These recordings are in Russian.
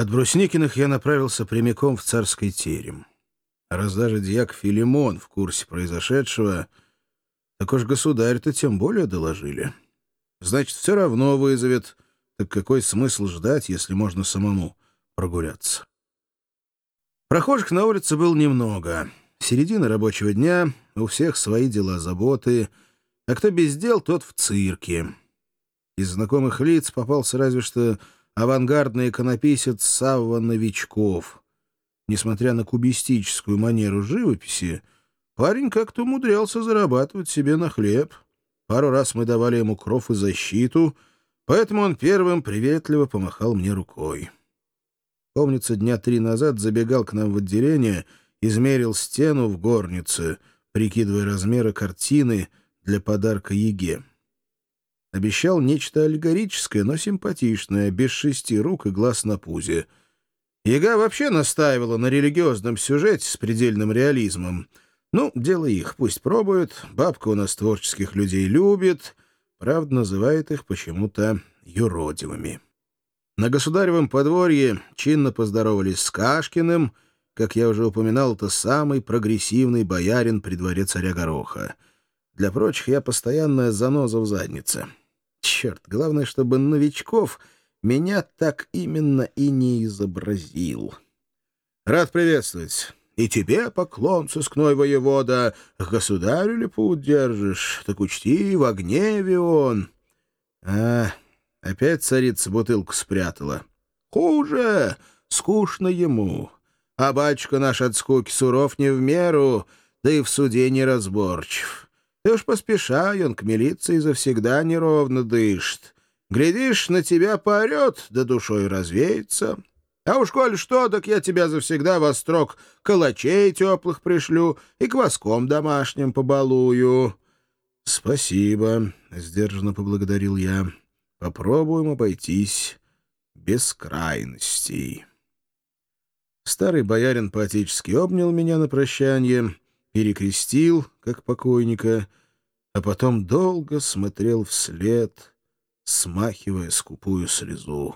От Брусникиных я направился прямиком в царский терем. Раз даже дьяк Филимон в курсе произошедшего, так уж государь-то тем более доложили. Значит, все равно вызовет. Так какой смысл ждать, если можно самому прогуляться? Прохожих на улице было немного. Середина рабочего дня, у всех свои дела, заботы, а кто без дел, тот в цирке. Из знакомых лиц попался разве что авангардный иконописец Савва Новичков. Несмотря на кубистическую манеру живописи, парень как-то умудрялся зарабатывать себе на хлеб. Пару раз мы давали ему кров и защиту, поэтому он первым приветливо помахал мне рукой. Помнится, дня 3 назад забегал к нам в отделение, измерил стену в горнице, прикидывая размеры картины для подарка Еге. Обещал нечто аллегорическое, но симпатичное, без 6 рук и глаз на пузе. Ега вообще настаивала на религиозном сюжете с предельным реализмом. Ну, дело их, пусть пробуют. Бабка у нас творческих людей любит, правда, называет их почему-то юродивыми. На государевом подворье чинно поздоровались с Кашкиным. Как я уже упоминал, это самый прогрессивный боярин при дворе царя Гороха. Для прочих я постоянная заноза в заднице. Черт, главное, чтобы Новичков меня так именно и не изобразил. Рад приветствовать. И тебе поклон, сыскной воевода. Государю ли путь держишь? Так учти, в гневе он. Опять царица бутылку спрятала. Хуже, скучно ему. А батюшка наш от скуки суров не в меру, да и в суде неразборчив. Ты уж поспешай, он к милиции завсегда неровно дышит. Глядишь, на тебя поорет, да душой развеется. А уж коль что, так я тебя завсегда во строк калачей теплых пришлю и кваском домашним побалую. — Спасибо, — сдержанно поблагодарил я. — Попробуем обойтись без крайностей. Старый боярин поотечески обнял меня на прощанье, перекрестил, как покойника, а потом долго смотрел вслед, смахивая скупую слезу.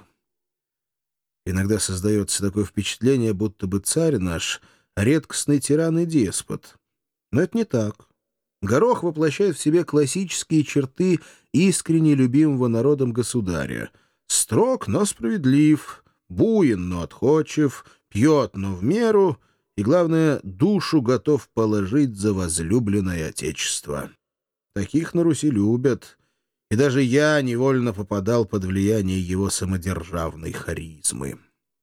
Иногда создается такое впечатление, будто бы царь наш — редкостный тиран и деспот. Но это не так. Горох воплощает в себе классические черты искренне любимого народом государя. Строг, но справедлив, буен, но отходчив, пьет, но в меру, и, главное, душу готов положить за возлюбленное отечество. Таких на Руси любят, и даже я невольно попадал под влияние его самодержавной харизмы.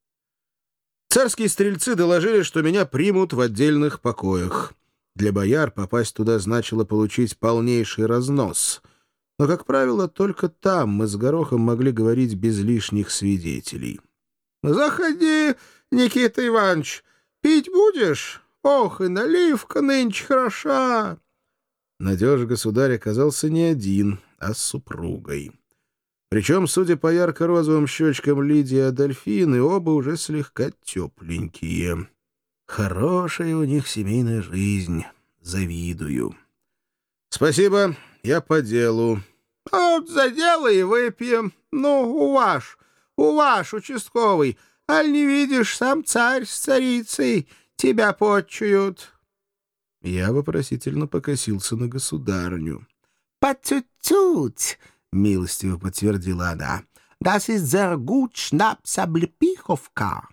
Царские стрельцы доложили, что меня примут в отдельных покоях. Для бояр попасть туда значило получить полнейший разнос. Но, как правило, только там мы с Горохом могли говорить без лишних свидетелей. «Заходи, Никита Иванович, пить будешь? Ох, и наливка нынче хороша!» Надеж государь оказался не один, а с супругой. Причем, судя по ярко-розовым щечкам Лидии и Адольфины, оба уже слегка тепленькие. Хорошая у них семейная жизнь. Завидую. — Спасибо, я по делу. — Вот за дело и выпьем. Ну, у ваш участковый. Аль не видишь, сам царь с царицей тебя почуют. Я вопросительно покосился на государню. — По-тють-тють, — милостиво подтвердила она. — Das ist sehr gut Schnaps-Облепиховка.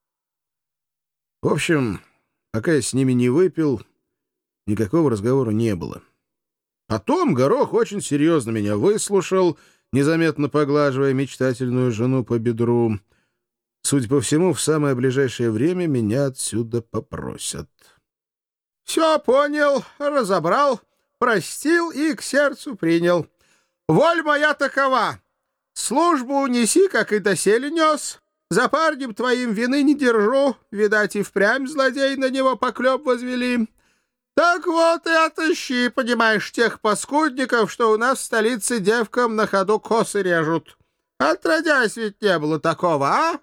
В общем, пока я с ними не выпил, никакого разговора не было. Потом Горох очень серьезно меня выслушал, незаметно поглаживая мечтательную жену по бедру. Судя по всему, в самое ближайшее время меня отсюда попросят. — Все понял, разобрал, простил и к сердцу принял. Воль моя такова. Службу неси, как и доселе нес. За парнем твоим вины не держу. Видать, и впрямь злодей на него поклеп возвели. Так вот и отыщи, понимаешь, тех паскудников, что у нас в столице девкам на ходу косы режут. Отродясь ведь не было такого, а?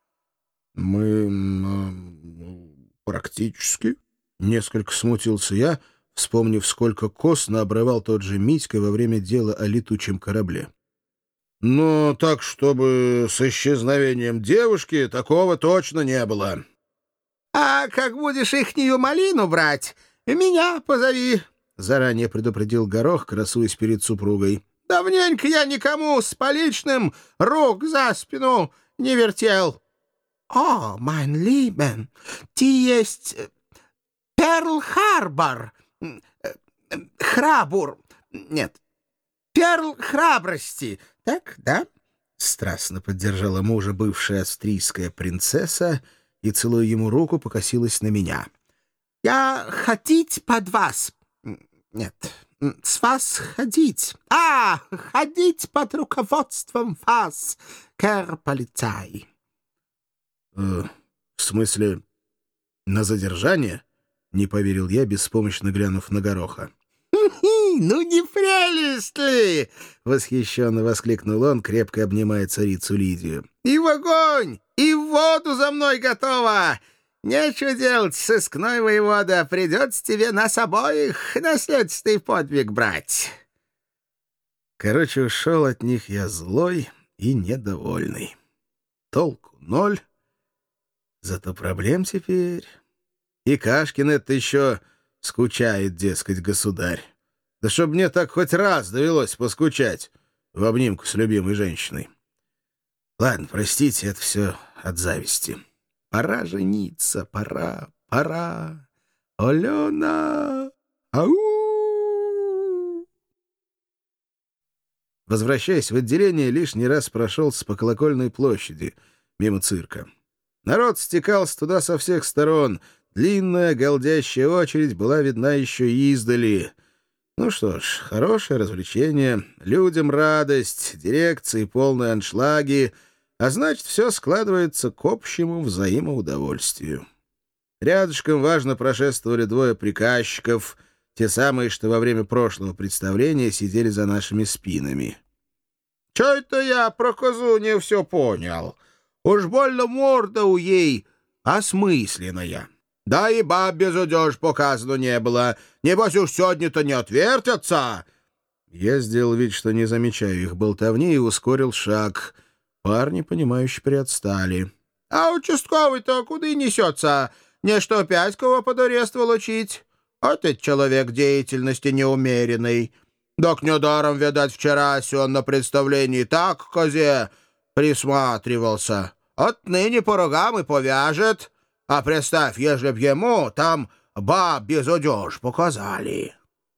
Практически. Несколько смутился я, вспомнив, сколько кос наобрывал тот же Митька во время дела о летучем корабле. Но так, чтобы с исчезновением девушки, такого точно не было. — А как будешь ихнюю малину брать, меня позови, — заранее предупредил Горох, красуясь перед супругой. — Давненько я никому с поличным рук за спину не вертел. — О, майн либен, ты есть Перл-Харбор, храбур, нет, перл храбрости, так, да? — страстно поддержала мужа бывшая австрийская принцесса и, целуя ему руку, покосилась на меня. — Я ходить под вас. Нет, с вас ходить. Ходить под руководством вас, кэр полицай. В смысле, на задержание? — не поверил я, беспомощно глянув на Гороха. «Ну не прелесть ли!» — восхищенно воскликнул он, крепко обнимая царицу Лидию. «И в огонь, и в воду за мной готова! Нечего делать, сыскной воевода, придется тебе нас обоих наследственный подвиг брать!» Короче, ушел от них я злой и недовольный. Толку ноль, зато проблем теперь. И Кашкин это еще скучает, дескать, государь. Да чтоб мне так хоть раз довелось поскучать в обнимку с любимой женщиной. Ладно, простите, это все от зависти. Пора жениться, пора. Алена! Ау! Возвращаясь в отделение, лишний раз прошелся по Колокольной площади, мимо цирка. Народ стекался туда со всех сторон. Длинная, голдящая очередь была видна еще издали. Ну что ж, хорошее развлечение, людям радость, дирекции полные аншлаги, а значит, все складывается к общему взаимоудовольствию. Рядышком важно прошествовали двое приказчиков, те самые, что во время прошлого представления сидели за нашими спинами. — Чё это я про козу не все понял? Уж больно морда у ей осмысленная. Да и баб без одежь показано не было. Небось уж сегодня-то не отвертятся. Я сделал вид, что не замечаю их болтовни, и ускорил шаг. Парни, понимающе приотстали. — А участковый-то куда и несется? Не что опять кого под арест волочить? Этот человек деятельности неумеренный. Так недаром, видать, вчера он на представлении так к козе присматривался. Отныне по рогам и повяжет. А представь, ежели б ему там баб без одежь показали.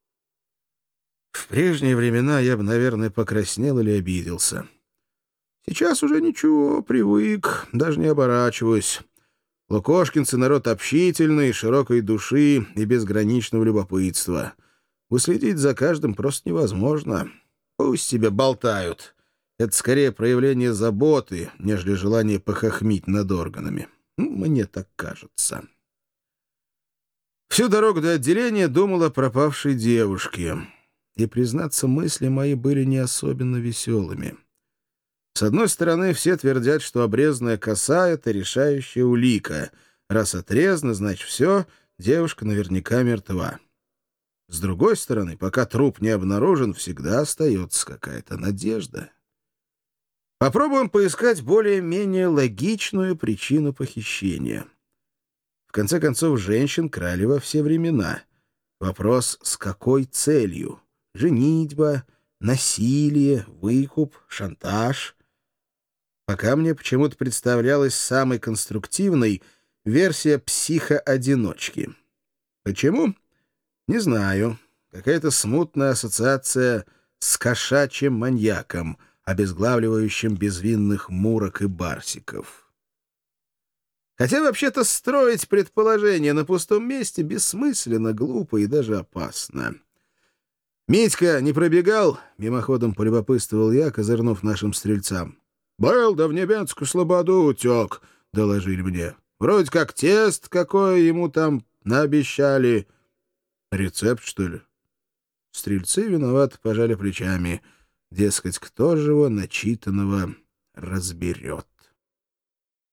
В прежние времена я бы, наверное, покраснел или обиделся. Сейчас уже ничего, привык, даже не оборачиваюсь. Лукошкинцы — народ общительный, широкой души и безграничного любопытства. Уследить за каждым просто невозможно. Пусть себе болтают. Это скорее проявление заботы, нежели желание похохмить над органами. Мне так кажется. Всю дорогу до отделения думал о пропавшей девушке. И, признаться, мысли мои были не особенно веселыми. С одной стороны, все твердят, что обрезанная коса — это решающая улика. Раз отрезана, значит, все, девушка наверняка мертва. С другой стороны, пока труп не обнаружен, всегда остается какая-то надежда. Попробуем поискать более-менее логичную причину похищения. В конце концов, женщин крали во все времена. Вопрос, с какой целью? Женитьба, насилие, выкуп, шантаж. Пока мне почему-то представлялась самой конструктивной версия психоодиночки. Почему? Не знаю. Какая-то смутная ассоциация с кошачьим маньяком, обезглавливающим безвинных мурок и барсиков. Хотя вообще-то строить предположения на пустом месте бессмысленно, глупо и даже опасно. «Митька не пробегал?» — мимоходом полюбопытствовал я, козырнув нашим стрельцам. «Был, да в Небенскую слободу утек», — доложили мне. «Вроде как тест какое ему там наобещали». «Рецепт, что ли?» Стрельцы виновато пожали плечами. Дескать, кто же его начитанного разберет.